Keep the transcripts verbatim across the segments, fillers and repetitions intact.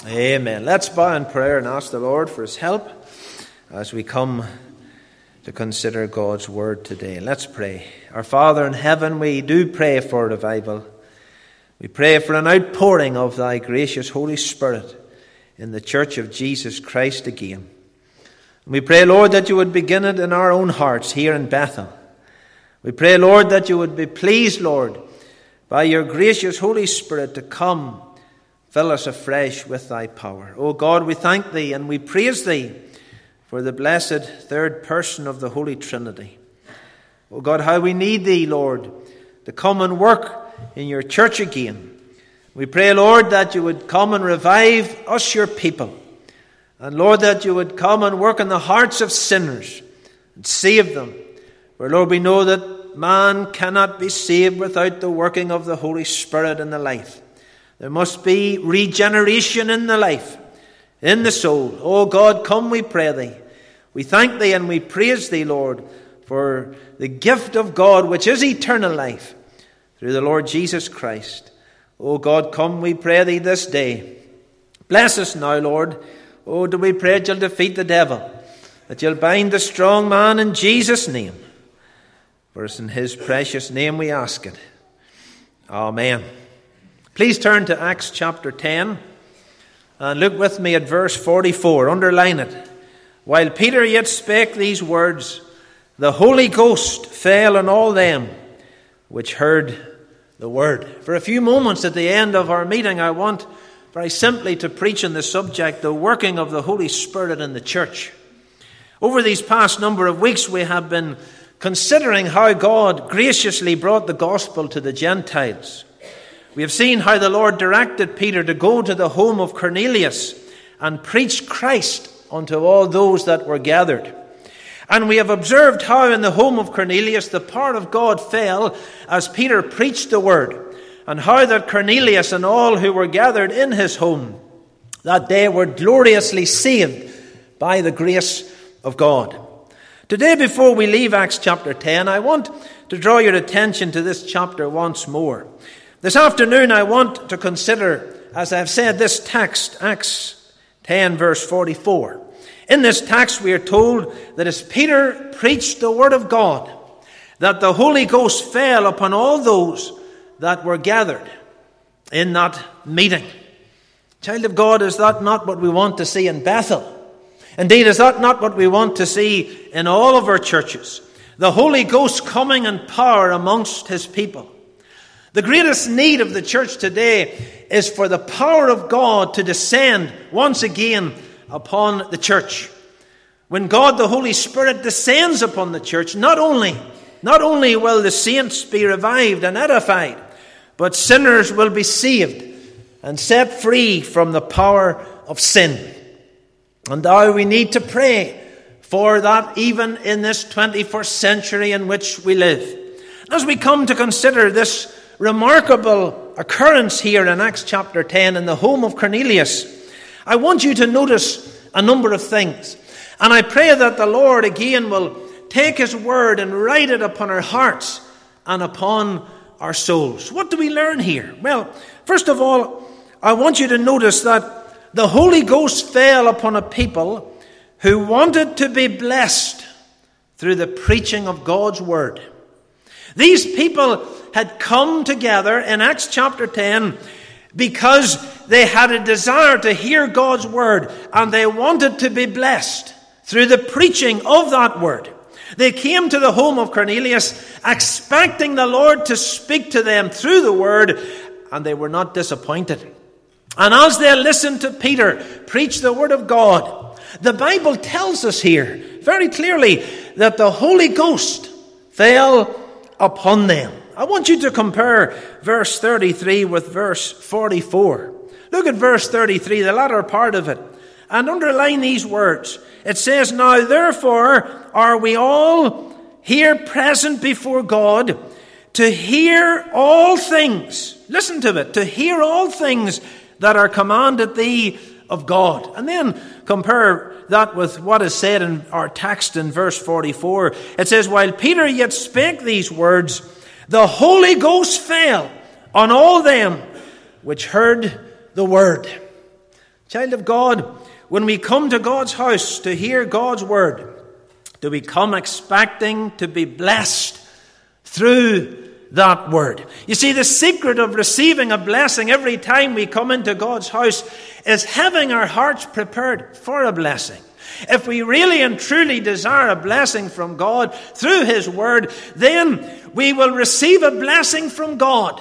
Amen. Let's bow in prayer and ask the Lord for his help as we come to consider God's word today. Let's pray. Our Father in heaven, we do pray for revival. We pray for an outpouring of thy gracious Holy Spirit in the church of Jesus Christ again. And we pray, Lord, that you would begin it in our own hearts here in Bethel. We pray, Lord, that you would be pleased, Lord, by your gracious Holy Spirit to come fill us afresh with thy power. O God, we thank thee and we praise thee for the blessed third person of the Holy Trinity. O God, how we need thee, Lord, to come and work in your church again. We pray, Lord, that you would come and revive us, your people. And Lord, that you would come and work in the hearts of sinners and save them. For Lord, we know that man cannot be saved without the working of the Holy Spirit in the life. There must be regeneration in the life, in the soul. Oh God, come, we pray thee. We thank thee and we praise thee, Lord, for the gift of God, which is eternal life, through the Lord Jesus Christ. Oh God, come, we pray thee this day. Bless us now, Lord. Oh, do we pray that you'll defeat the devil, that you'll bind the strong man in Jesus' name. For it's in his precious name we ask it. Amen. Please turn to Acts chapter ten and look with me at verse forty-four. Underline it. While Peter yet spake these words, the Holy Ghost fell on all them which heard the word. For a few moments at the end of our meeting, I want very simply to preach on the subject, the working of the Holy Spirit in the church. Over these past number of weeks, we have been considering how God graciously brought the gospel to the Gentiles. We have seen how the Lord directed Peter to go to the home of Cornelius and preach Christ unto all those that were gathered. And we have observed how in the home of Cornelius the power of God fell as Peter preached the word, and how that Cornelius and all who were gathered in his home that day were gloriously saved by the grace of God. Today, before we leave Acts chapter ten, I want to draw your attention to this chapter once more. This afternoon I want to consider, as I've said, this text, Acts ten verse forty-four. In this text we are told that as Peter preached the word of God, that the Holy Ghost fell upon all those that were gathered in that meeting. Child of God, is that not what we want to see in Bethel? Indeed, is that not what we want to see in all of our churches? The Holy Ghost coming in power amongst his people. The greatest need of the church today is for the power of God to descend once again upon the church. When God, the Holy Spirit, descends upon the church, not only, not only will the saints be revived and edified, but sinners will be saved and set free from the power of sin. And now we need to pray for that even in this twenty-first century in which we live. As we come to consider this remarkable occurrence here in Acts chapter ten in the home of Cornelius, I want you to notice a number of things. And I pray that the Lord again will take his word and write it upon our hearts and upon our souls. What do we learn here? Well, first of all, I want you to notice that the Holy Ghost fell upon a people who wanted to be blessed through the preaching of God's word. These people had come together in Acts chapter ten because they had a desire to hear God's word, and they wanted to be blessed through the preaching of that word. They came to the home of Cornelius expecting the Lord to speak to them through the word, and they were not disappointed. And as they listened to Peter preach the word of God, the Bible tells us here very clearly that the Holy Ghost fell upon them. I want you to compare verse thirty-three with verse forty-four. Look at verse thirty-three, the latter part of it, and underline these words. It says, now therefore are we all here present before God to hear all things. Listen to it. To hear all things that are commanded thee of God. And then compare that with what is said in our text in verse forty-four. It says, while Peter yet spake these words, the Holy Ghost fell on all them which heard the word. Child of God, when we come to God's house to hear God's word, do we come expecting to be blessed through that word? You see, the secret of receiving a blessing every time we come into God's house is having our hearts prepared for a blessing. If we really and truly desire a blessing from God through His word, then we will receive a blessing from God.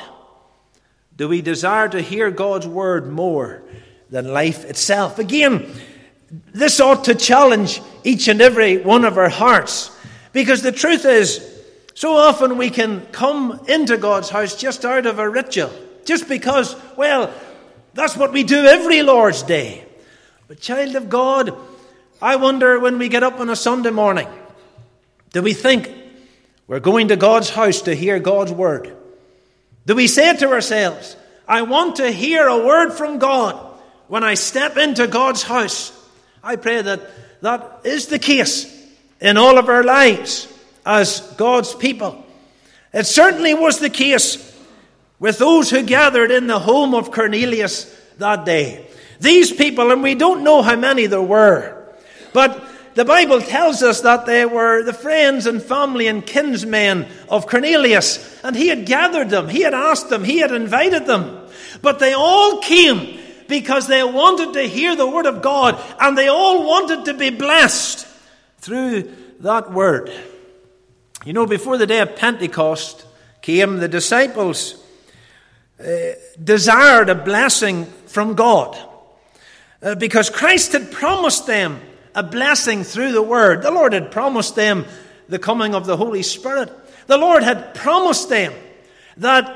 Do we desire to hear God's word more than life itself? Again, this ought to challenge each and every one of our hearts, because the truth is, so often we can come into God's house just out of a ritual, just because, well, that's what we do every Lord's Day. But child of God, I wonder, when we get up on a Sunday morning, do we think we're going to God's house to hear God's word? Do we say to ourselves, I want to hear a word from God when I step into God's house? I pray that that is the case in all of our lives as God's people. It certainly was the case with those who gathered in the home of Cornelius that day. These people, and we don't know how many there were, but the Bible tells us that they were the friends and family and kinsmen of Cornelius, and he had gathered them, he had asked them, he had invited them. But they all came because they wanted to hear the word of God, and they all wanted to be blessed through that word. You know, before the day of Pentecost came, the disciples uh, desired a blessing from God uh, because Christ had promised them a blessing through the word. The Lord had promised them the coming of the Holy Spirit. The Lord had promised them that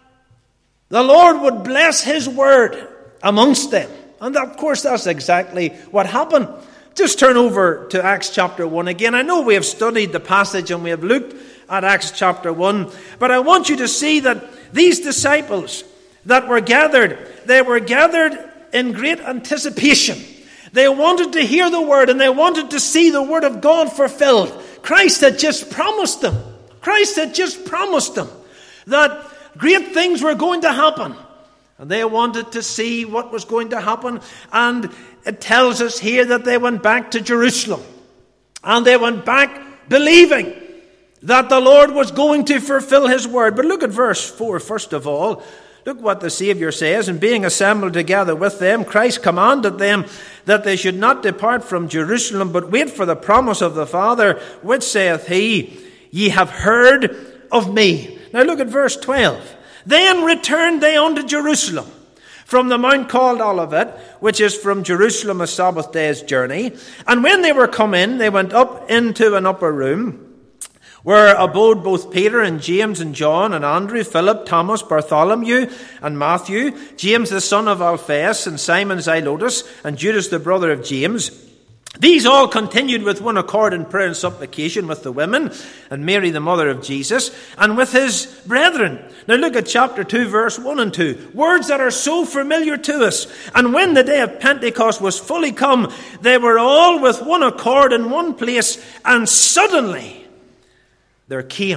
the Lord would bless His word amongst them. And of course, that's exactly what happened. Just turn over to Acts chapter one again. I know we have studied the passage and we have looked at Acts chapter one, but I want you to see that these disciples that were gathered, they were gathered in great anticipation. They wanted to hear the word, and they wanted to see the word of God fulfilled. Christ had just promised them. Christ had just promised them that great things were going to happen. And they wanted to see what was going to happen. And it tells us here that they went back to Jerusalem. And they went back believing that the Lord was going to fulfill His word. But look at verse four, first of all. Look what the Savior says. And being assembled together with them, Christ commanded them that they should not depart from Jerusalem, but wait for the promise of the Father, which saith He, Ye have heard of me. Now look at verse twelve. Then returned they unto Jerusalem from the mount called Olivet, which is from Jerusalem a Sabbath day's journey. And when they were come in, they went up into an upper room, where abode both Peter and James and John and Andrew, Philip, Thomas, Bartholomew and Matthew, James the son of Alphaeus and Simon Zelotes, and Judas the brother of James. These all continued with one accord in prayer and supplication with the women and Mary the mother of Jesus and with his brethren. Now look at chapter two, verse one and two. Words that are so familiar to us. And when the day of Pentecost was fully come, they were all with one accord in one place, and suddenly there came.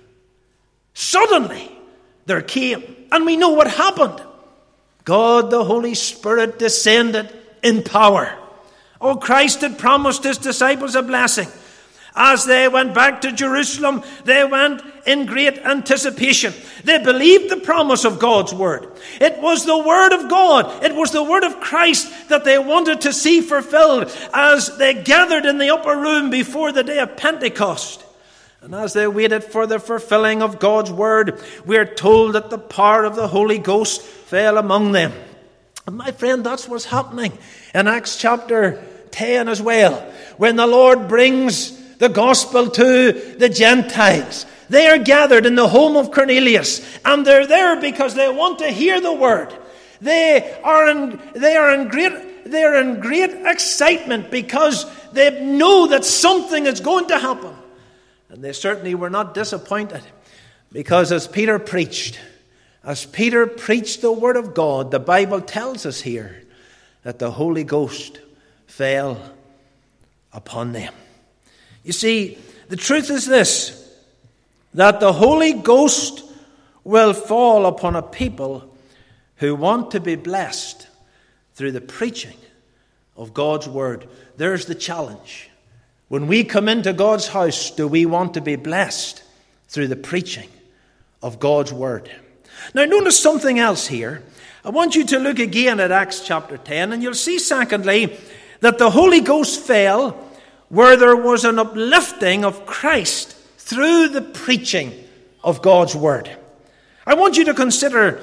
Suddenly there came. And we know what happened. God the Holy Spirit descended in power. Oh, Christ had promised His disciples a blessing. As they went back to Jerusalem, they went in great anticipation. They believed the promise of God's word. It was the word of God. It was the word of Christ that they wanted to see fulfilled as they gathered in the upper room before the day of Pentecost. And as they waited for the fulfilling of God's word, we are told that the power of the Holy Ghost fell among them. And my friend, that's what's happening in Acts chapter ten as well. When the Lord brings the gospel to the Gentiles, they are gathered in the home of Cornelius, and they're there because they want to hear the word. They are in, they are in great, they are in great excitement because they know that something is going to happen. And they certainly were not disappointed, because as Peter preached, as Peter preached the word of God, the Bible tells us here that the Holy Ghost fell upon them. You see, the truth is this, that the Holy Ghost will fall upon a people who want to be blessed through the preaching of God's word. There's the challenge. When we come into God's house, do we want to be blessed through the preaching of God's word? Now notice something else here. I want you to look again at Acts chapter ten, and you'll see, secondly, that the Holy Ghost fell where there was an uplifting of Christ through the preaching of God's word. I want you to consider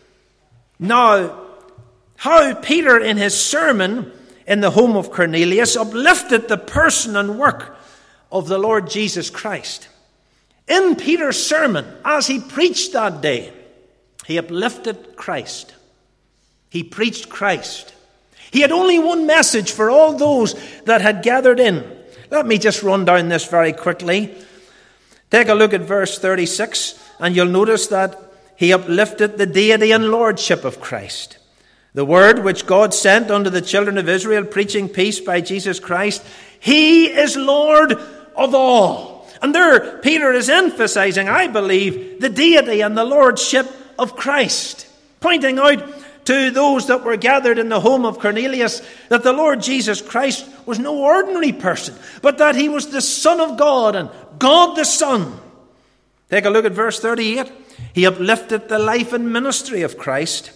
now how Peter, in his sermon in the home of Cornelius, uplifted the person and work of the Lord Jesus Christ. In Peter's sermon, as he preached that day, he uplifted Christ. He preached Christ. He had only one message for all those that had gathered in. Let me just run down this very quickly. Take a look at verse thirty-six, and you'll notice that he uplifted the deity and lordship of Christ. The word which God sent unto the children of Israel, preaching peace by Jesus Christ. He is Lord of all. And there Peter is emphasizing, I believe, the deity and the lordship of Christ, pointing out to those that were gathered in the home of Cornelius that the Lord Jesus Christ was no ordinary person, but that he was the Son of God and God the Son. Take a look at verse thirty-eight. He uplifted the life and ministry of Christ.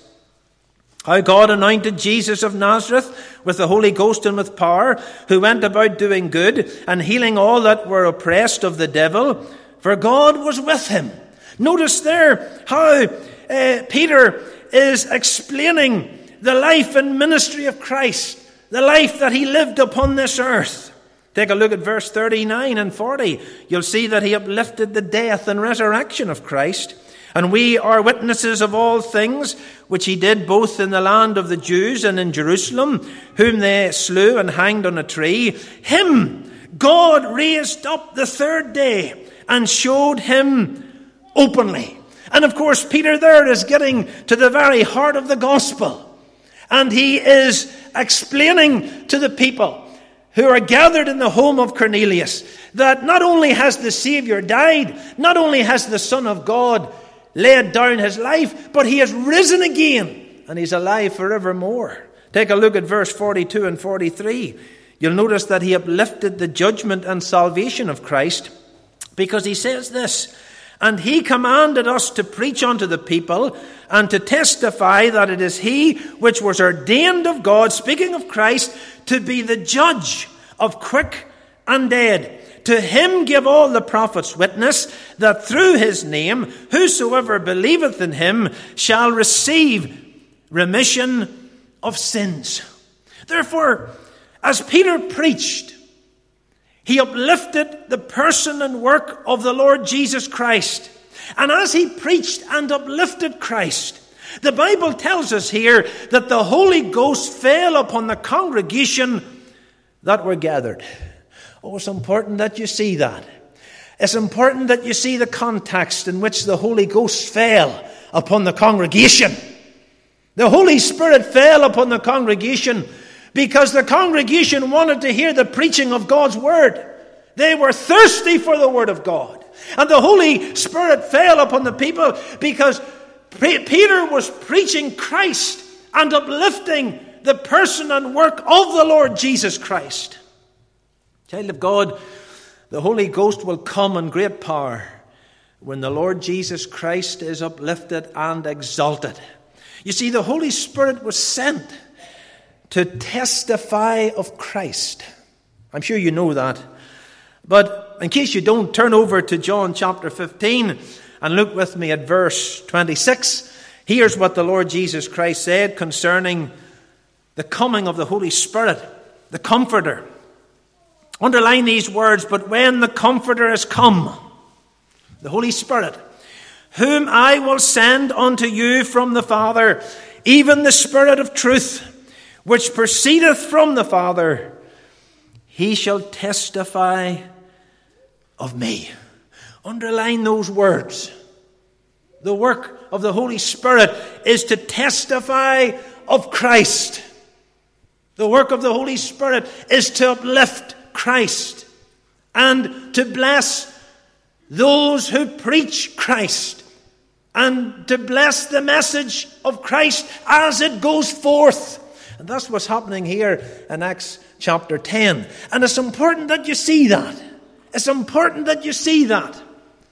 How God anointed Jesus of Nazareth with the Holy Ghost and with power, who went about doing good and healing all that were oppressed of the devil, for God was with him. Notice there how uh, Peter is explaining the life and ministry of Christ, the life that he lived upon this earth. Take a look at verse thirty-nine and forty. You'll see that he uplifted the death and resurrection of Christ. And we are witnesses of all things which he did both in the land of the Jews and in Jerusalem, whom they slew and hanged on a tree. Him God raised up the third day and showed him openly. And of course, Peter there is getting to the very heart of the gospel. And he is explaining to the people who are gathered in the home of Cornelius that not only has the Savior died, not only has the Son of God laid down his life, but he has risen again, and he's alive forevermore. Take a look at verse forty-two and forty-three. You'll notice that he uplifted the judgment and salvation of Christ, because he says this, and he commanded us to preach unto the people and to testify that it is he which was ordained of God, speaking of Christ, to be the judge of quick and dead. To him give all the prophets witness that through his name whosoever believeth in him shall receive remission of sins. Therefore, as Peter preached, he uplifted the person and work of the Lord Jesus Christ. And as he preached and uplifted Christ, the Bible tells us here that the Holy Ghost fell upon the congregation that were gathered. Oh, it's important that you see that. It's important that you see the context in which the Holy Ghost fell upon the congregation. The Holy Spirit fell upon the congregation because the congregation wanted to hear the preaching of God's word. They were thirsty for the word of God. And the Holy Spirit fell upon the people because Peter was preaching Christ and uplifting the person and work of the Lord Jesus Christ. Child of God, the Holy Ghost will come in great power when the Lord Jesus Christ is uplifted and exalted. You see, the Holy Spirit was sent to testify of Christ. I'm sure you know that. But in case you don't, turn over to John chapter fifteen and look with me at verse twenty-six. Here's what the Lord Jesus Christ said concerning the coming of the Holy Spirit, the Comforter. Underline these words, but when the Comforter has come, the Holy Spirit, whom I will send unto you from the Father, even the Spirit of truth, which proceedeth from the Father, he shall testify of me. Underline those words. The work of the Holy Spirit is to testify of Christ. The work of the Holy Spirit is to uplift Christ and to bless those who preach Christ and to bless the message of Christ as it goes forth. And that's what's happening here in Acts chapter ten. And it's important that you see that. It's important that you see that.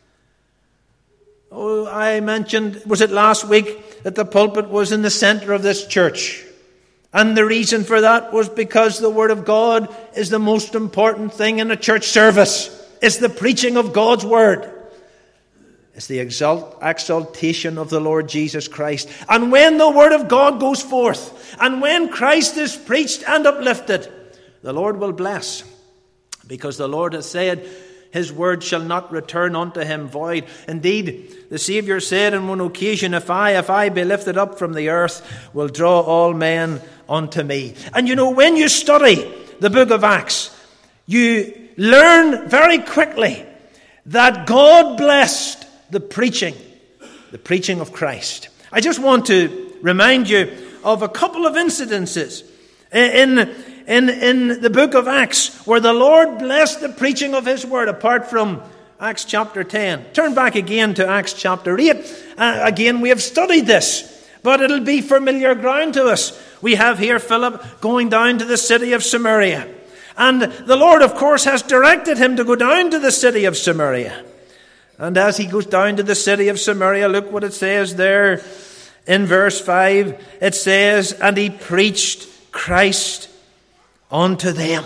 Oh, I mentioned, was it last week, that the pulpit was in the center of this church. And the reason for that was because the Word of God is the most important thing in a church service. It's the preaching of God's Word. It's the exalt, exaltation of the Lord Jesus Christ. And when the Word of God goes forth, and when Christ is preached and uplifted, the Lord will bless. Because the Lord has said, His word shall not return unto him void. Indeed, the Saviour said on one occasion, If I, if I be lifted up from the earth, will draw all men unto me. And you know, when you study the book of Acts, you learn very quickly that God blessed the preaching, the preaching of Christ. I just want to remind you of a couple of incidences in In, in the book of Acts, where the Lord blessed the preaching of His word, apart from Acts chapter ten. Turn back again to Acts chapter eight. Uh, again, we have studied this, but it'll be familiar ground to us. We have here Philip going down to the city of Samaria. And the Lord, of course, has directed him to go down to the city of Samaria. And as he goes down to the city of Samaria, look what it says there in verse five. It says, And he preached Christ unto them.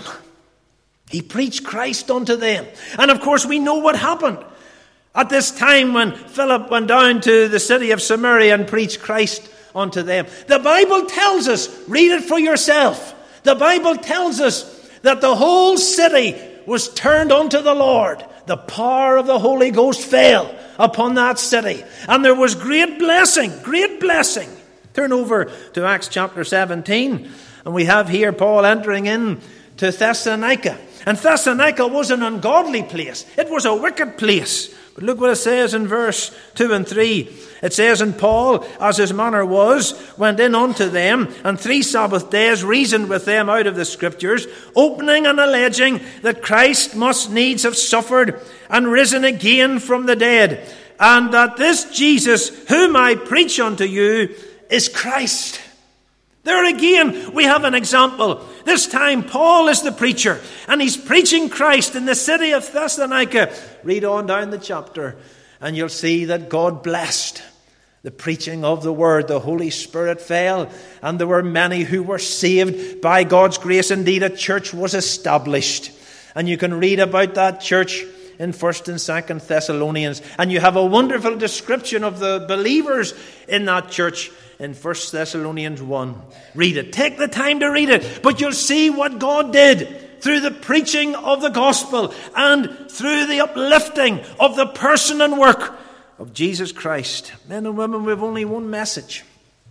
He preached Christ unto them. And of course we know what happened at this time when Philip went down to the city of Samaria and preached Christ unto them. The Bible tells us, read it for yourself, the Bible tells us that the whole city was turned unto the Lord. The power of the Holy Ghost fell upon that city. And there was great blessing, great blessing. Turn over to Acts chapter seventeen. And we have here Paul entering in to Thessalonica. And Thessalonica was an ungodly place. It was a wicked place. But look what it says in verse two and three. It says, And Paul, as his manner was, went in unto them, and three Sabbath days reasoned with them out of the Scriptures, opening and alleging that Christ must needs have suffered and risen again from the dead, and that this Jesus, whom I preach unto you, is Christ. There again, we have an example. This time, Paul is the preacher, and he's preaching Christ in the city of Thessalonica. Read on down the chapter, and you'll see that God blessed the preaching of the word. The Holy Spirit fell, and there were many who were saved by God's grace. Indeed, a church was established. And you can read about that church in First and Second Thessalonians. And you have a wonderful description of the believers in that church in First Thessalonians one. Read it. Take the time to read it. But you'll see what God did through the preaching of the gospel and through the uplifting of the person and work of Jesus Christ. Men and women, we have only one message.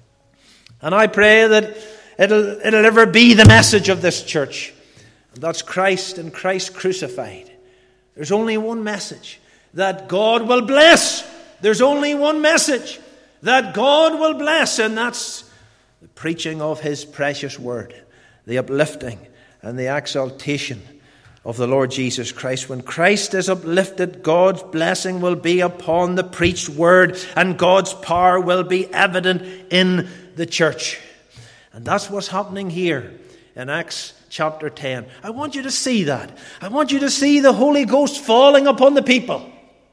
And I pray that it'll, it'll ever be the message of this church. And that's Christ and Christ crucified. There's only one message. That God will bless. There's only one message. That God will bless, and that's the preaching of His precious word, the uplifting and the exaltation of the Lord Jesus Christ. When Christ is uplifted, God's blessing will be upon the preached word, and God's power will be evident in the church. And that's what's happening here in Acts chapter ten. I want you to see that. I want you to see the Holy Ghost falling upon the people.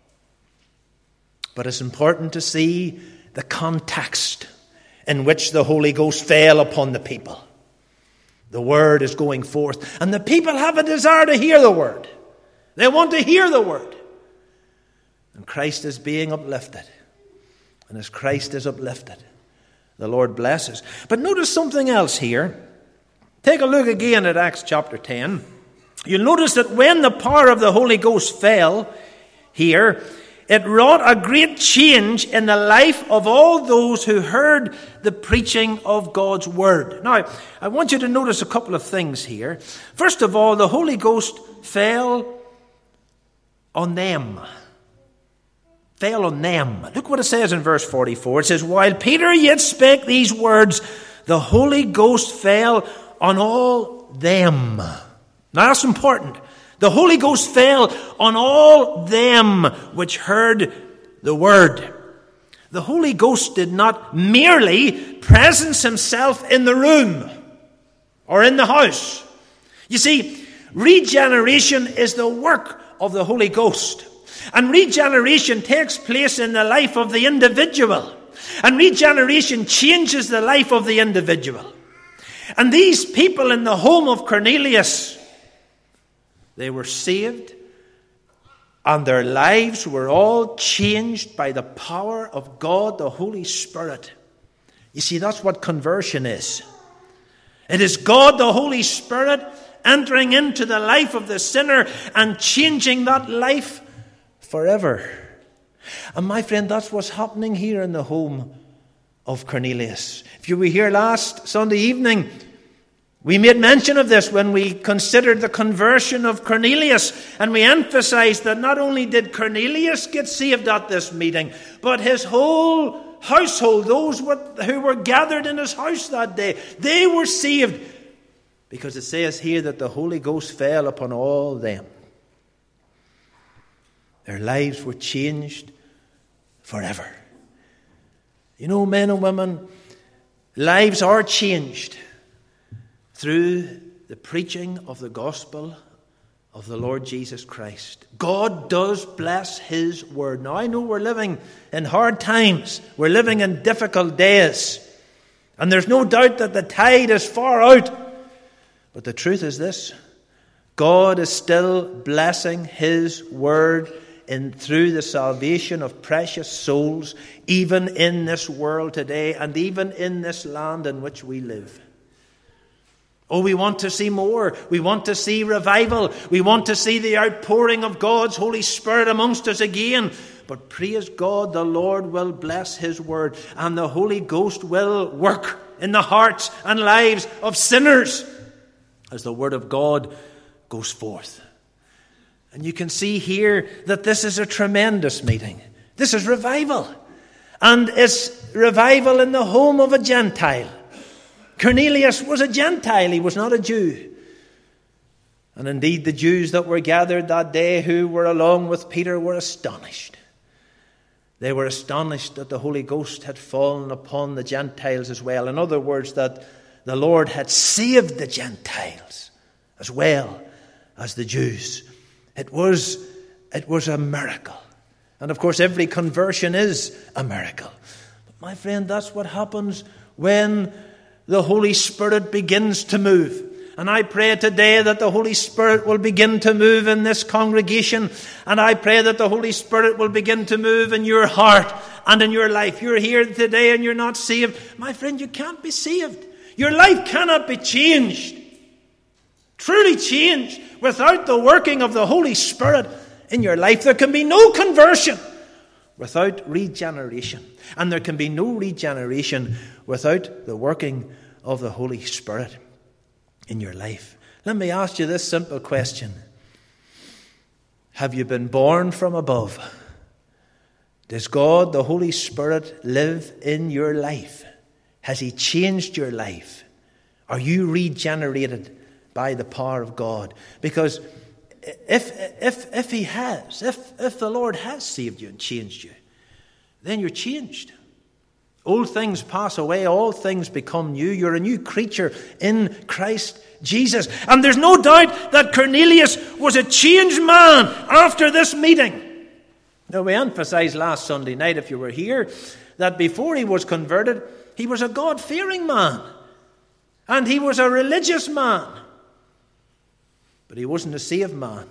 But it's important to see the context in which the Holy Ghost fell upon the people. The word is going forth, and the people have a desire to hear the word. They want to hear the word. And Christ is being uplifted. And as Christ is uplifted, the Lord blesses. But notice something else here. Take a look again at Acts chapter ten. You'll notice that when the power of the Holy Ghost fell here, it wrought a great change in the life of all those who heard the preaching of God's word. Now, I want you to notice a couple of things here. First of all, the Holy Ghost fell on them. Fell on them. Look what it says in verse forty-four. It says, While Peter yet spake these words, the Holy Ghost fell on all them. Now, that's important. The Holy Ghost fell on all them which heard the word. The Holy Ghost did not merely presence himself in the room. or in the house. You see, regeneration is the work of the Holy Ghost. And regeneration takes place in the life of the individual. And regeneration changes the life of the individual. And these people in the home of Cornelius, they were saved, and their lives were all changed by the power of God, the Holy Spirit. You see, that's what conversion is. It is God, the Holy Spirit, entering into the life of the sinner and changing that life forever. And my friend, that's what's happening here in the home of Cornelius. If you were here last Sunday evening, we made mention of this when we considered the conversion of Cornelius, and we emphasized that not only did Cornelius get saved at this meeting, but his whole household, those who were gathered in his house that day, they were saved, because it says here that the Holy Ghost fell upon all them. Their lives were changed forever. You know, men and women, lives are changed through the preaching of the gospel of the Lord Jesus Christ. God does bless His word. Now, I know we're living in hard times. We're living in difficult days. And there's no doubt that the tide is far out. But the truth is this: God is still blessing His word in through the salvation of precious souls, even in this world today, and even in this land in which we live. Oh, we want to see more. We want to see revival. We want to see the outpouring of God's Holy Spirit amongst us again. But praise God, the Lord will bless His word, and the Holy Ghost will work in the hearts and lives of sinners as the word of God goes forth. And you can see here that this is a tremendous meeting. This is revival. And it's revival in the home of a Gentile. Cornelius was a Gentile. He was not a Jew. And indeed, the Jews that were gathered that day who were along with Peter were astonished. They were astonished that the Holy Ghost had fallen upon the Gentiles as well. In other words, that the Lord had saved the Gentiles as well as the Jews. It was, it was a miracle. And of course, every conversion is a miracle. But my friend, that's what happens when the Holy Spirit begins to move. And I pray today that the Holy Spirit will begin to move in this congregation. And I pray that the Holy Spirit will begin to move in your heart and in your life. You're here today and you're not saved. My friend, you can't be saved. Your life cannot be changed, truly changed, without the working of the Holy Spirit in your life. There can be no conversion without regeneration. And there can be no regeneration without the working of the Holy Spirit in your life. Let me ask you this simple question. Have you been born from above? Does God, the Holy Spirit, live in your life? Has He changed your life? Are you regenerated by the power of God? Because if if if He has, if if the Lord has saved you and changed you, then you're changed. Old things pass away, all things become new. You're a new creature in Christ Jesus. And there's no doubt that Cornelius was a changed man after this meeting. Now, we emphasized last Sunday night, if you were here, that before he was converted, he was a God-fearing man. And he was a religious man. But he wasn't a saved man.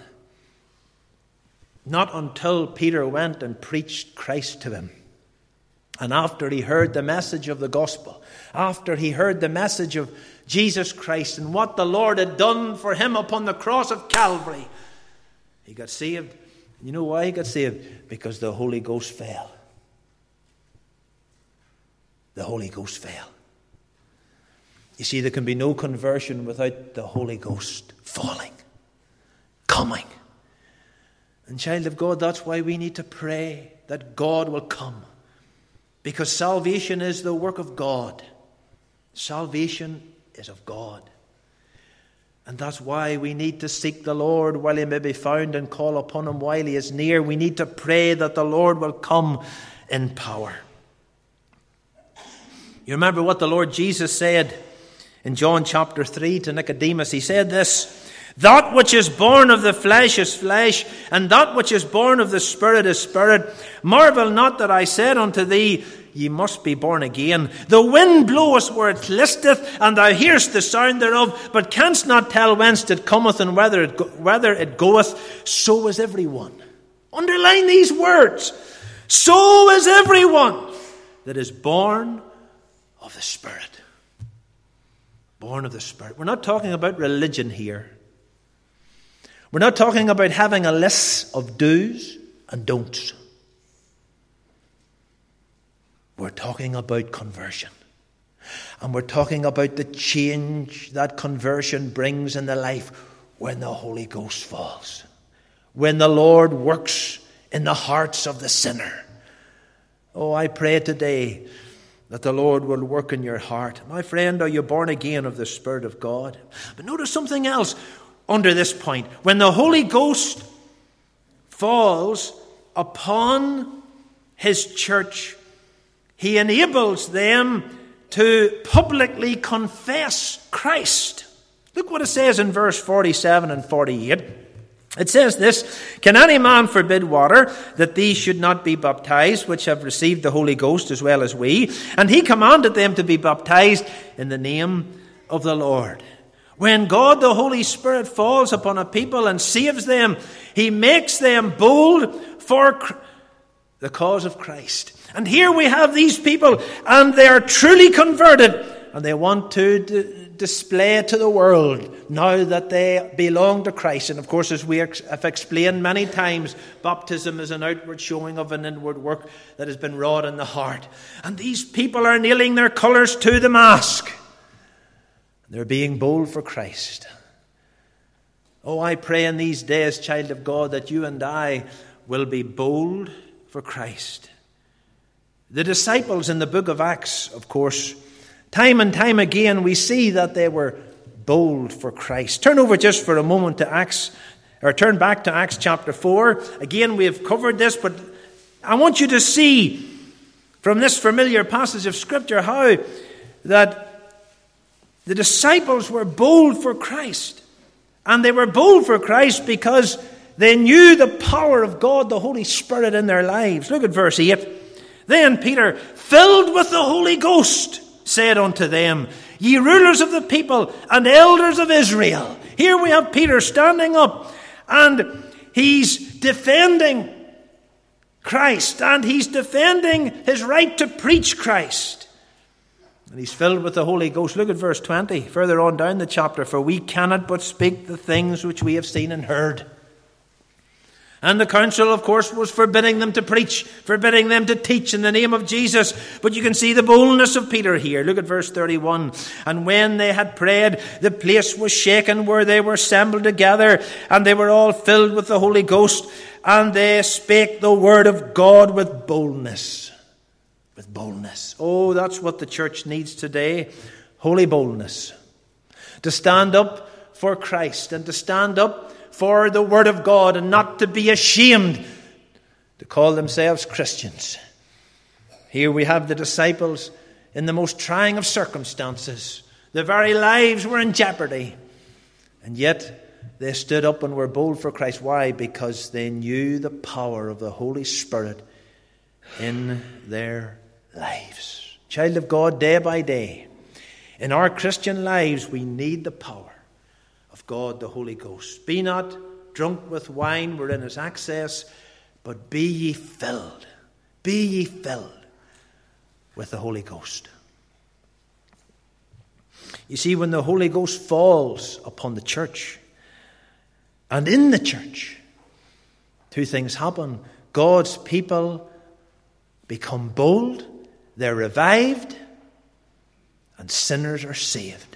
Not until Peter went and preached Christ to him. And after he heard the message of the gospel, after he heard the message of Jesus Christ and what the Lord had done for him upon the cross of Calvary, he got saved. You know why he got saved? Because the Holy Ghost fell. The Holy Ghost fell. You see, there can be no conversion without the Holy Ghost falling, coming. And child of God, that's why we need to pray that God will come. Because salvation is the work of God. Salvation is of God. And that's why we need to seek the Lord while He may be found and call upon Him while He is near. We need to pray that the Lord will come in power. You remember what the Lord Jesus said In John chapter three to Nicodemus, he said this, "That which is born of the flesh is flesh, and that which is born of the Spirit is spirit. Marvel not that I said unto thee, ye must be born again. The wind bloweth where it listeth, and thou hearest the sound thereof, but canst not tell whence it cometh and whether it, go- whether it goeth. So is everyone." Underline these words. So is everyone that is born of the Spirit. Born of the Spirit. We're not talking about religion here. We're not talking about having a list of do's and don'ts. We're talking about conversion. And we're talking about the change that conversion brings in the life when the Holy Ghost falls. When the Lord works in the hearts of the sinner. Oh, I pray today that the Lord will work in your heart. My friend, are you born again of the Spirit of God? But notice something else under this point. When the Holy Ghost falls upon His church, He enables them to publicly confess Christ. Look what it says in verse forty-seven and forty-eight. It says this, "Can any man forbid water, that these should not be baptized, which have received the Holy Ghost as well as we? And He commanded them to be baptized in the name of the Lord." When God the Holy Spirit falls upon a people and saves them, He makes them bold for the cause of Christ. And here we have these people, and they are truly converted, and they want to d- display to the world now that they belong to Christ. And of course, as we have explained many times, baptism is an outward showing of an inward work that has been wrought in the heart. And these people are nailing their colours to the mast. They're being bold for Christ. Oh, I pray in these days, child of God, that you and I will be bold for Christ. The disciples in the book of Acts, of course, time and time again we see that they were bold for Christ. Turn over just for a moment to Acts, or turn back to Acts chapter four. Again, we have covered this, but I want you to see from this familiar passage of Scripture how that the disciples were bold for Christ. And they were bold for Christ because they knew the power of God, the Holy Spirit in their lives. Look at verse eight. "Then Peter, filled with the Holy Ghost, said unto them, Ye rulers of the people and elders of Israel." Here we have Peter standing up, and he's defending Christ, and he's defending his right to preach Christ. And he's filled with the Holy Ghost. Look at verse twenty, further on down the chapter. "For we cannot but speak the things which we have seen and heard." And the council, of course, was forbidding them to preach, forbidding them to teach in the name of Jesus. But you can see the boldness of Peter here. Look at verse thirty-one. "And when they had prayed, the place was shaken where they were assembled together, and they were all filled with the Holy Ghost, and they spake the word of God with boldness." With boldness. Oh, that's what the church needs today. Holy boldness. To stand up for Christ and to stand up for the Word of God and not to be ashamed to call themselves Christians. Here we have the disciples in the most trying of circumstances. Their very lives were in jeopardy. And yet they stood up and were bold for Christ. Why? Because they knew the power of the Holy Spirit in their lives. Child of God, day by day, in our Christian lives, we need the power of God, the Holy Ghost. "Be not drunk with wine wherein is excess, but be ye filled." Be ye filled with the Holy Ghost. You see, when the Holy Ghost falls upon the church, and in the church, two things happen. God's people become bold, they're revived, and sinners are saved.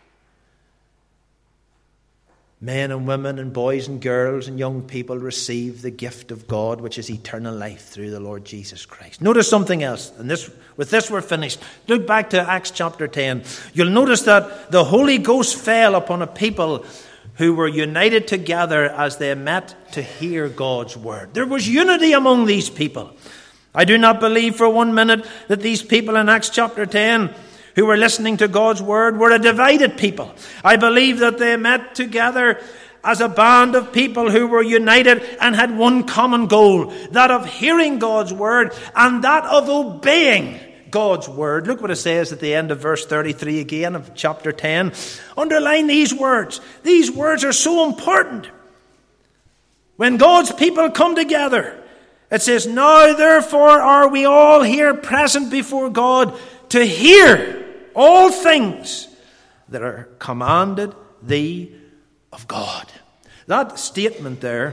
Men and women and boys and girls and young people receive the gift of God, which is eternal life through the Lord Jesus Christ. Notice something else, and this, with this we're finished. Look back to Acts chapter ten. You'll notice that the Holy Ghost fell upon a people who were united together as they met to hear God's word. There was unity among these people. I do not believe for one minute that these people in Acts chapter ten, who were listening to God's word were a divided people. I believe that they met together as a band of people who were united and had one common goal, that of hearing God's word and that of obeying God's word. Look what it says at the end of verse thirty-three again of chapter ten. Underline these words. These words are so important. When God's people come together, it says, now therefore are we all here present before God to hear all things that are commanded thee of God. That statement there,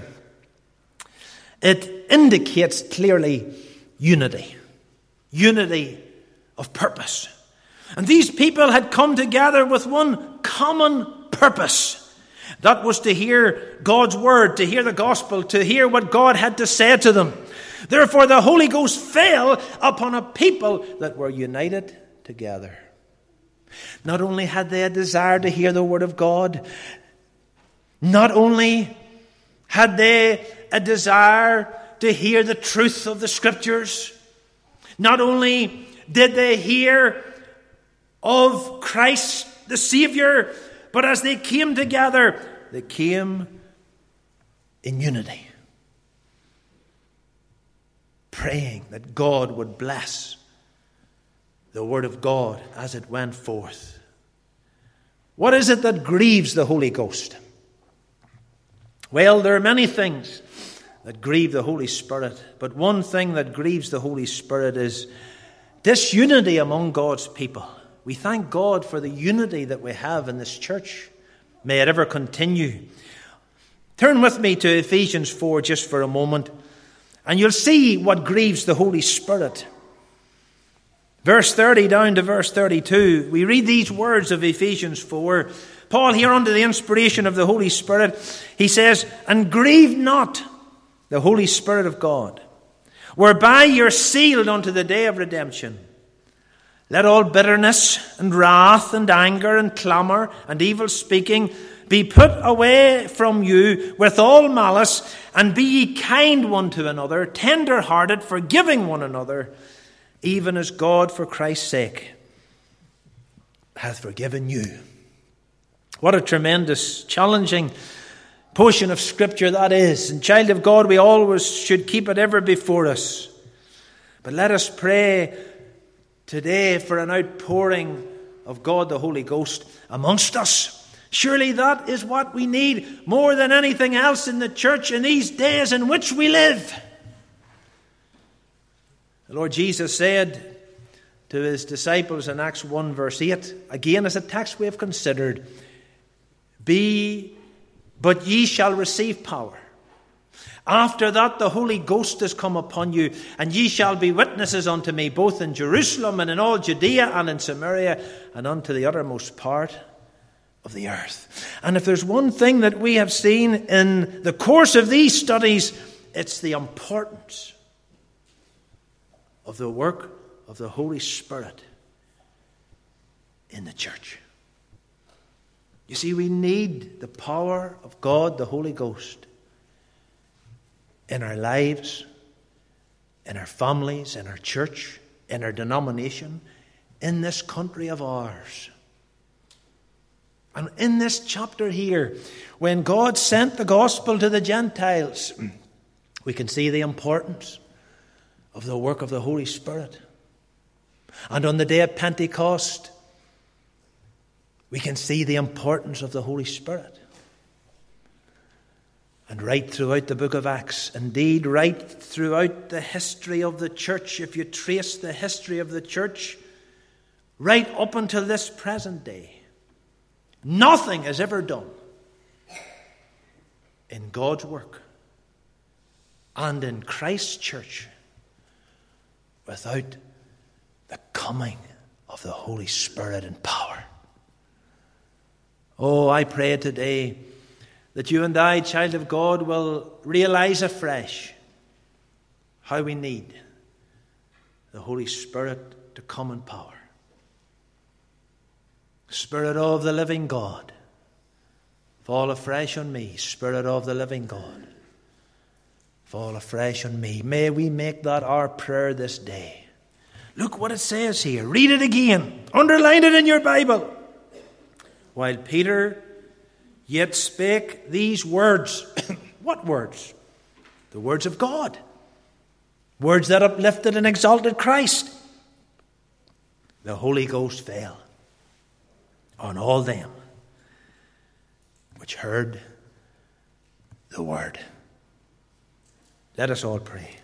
it indicates clearly unity. Unity of purpose. And these people had come together with one common purpose. That was to hear God's word, to hear the gospel, to hear what God had to say to them. Therefore the Holy Ghost fell upon a people that were united together. Not only had they a desire to hear the word of God, not only had they a desire to hear the truth of the Scriptures, not only did they hear of Christ the Savior, but as they came together, they came in unity, praying that God would bless the word of God as it went forth. What is it that grieves the Holy Ghost? Well, there are many things that grieve the Holy Spirit, but one thing that grieves the Holy Spirit is disunity among God's people. We thank God for the unity that we have in this church. May it ever continue. Turn with me to Ephesians four just for a moment, and you'll see what grieves the Holy Spirit. Verse thirty down to verse thirty-two, we read these words of Ephesians four. Paul, here under the inspiration of the Holy Spirit, he says, and grieve not the Holy Spirit of God, whereby you're sealed unto the day of redemption. Let all bitterness and wrath and anger and clamour and evil speaking be put away from you with all malice, and be ye kind one to another, tender-hearted, forgiving one another, even as God for Christ's sake hath forgiven you. What a tremendous, challenging portion of Scripture that is. And child of God, we always should keep it ever before us. But let us pray today for an outpouring of God the Holy Ghost amongst us. Surely that is what we need more than anything else in the church in these days in which we live. The Lord Jesus said to his disciples in Acts one verse eight, again as a text we have considered, Be, but ye shall receive power. After that the Holy Ghost is come upon you, and ye shall be witnesses unto me, both in Jerusalem and in all Judea and in Samaria, and unto the uttermost part of the earth. And if there's one thing that we have seen in the course of these studies, it's the importance of the work of the Holy Spirit in the church. You see, we need the power of God, the Holy Ghost, in our lives, in our families, in our church, in our denomination, in this country of ours. And in this chapter here, when God sent the gospel to the Gentiles, we can see the importance of the work of the Holy Spirit. And on the day of Pentecost, we can see the importance of the Holy Spirit. And right throughout the book of Acts, indeed right throughout the history of the church, if you trace the history of the church, right up until this present day, nothing is ever done in God's work and in Christ's church without the coming of the Holy Spirit in power. Oh, I pray today that you and I, child of God, will realize afresh how we need the Holy Spirit to come in power. Spirit of the living God, fall afresh on me. Spirit of the living God, fall afresh on me. May we make that our prayer this day. Look what it says here. Read it again. Underline it in your Bible. While Peter yet spake these words. What words? The words of God. Words that uplifted and exalted Christ. The Holy Ghost fell on all them which heard the word. Let us all pray.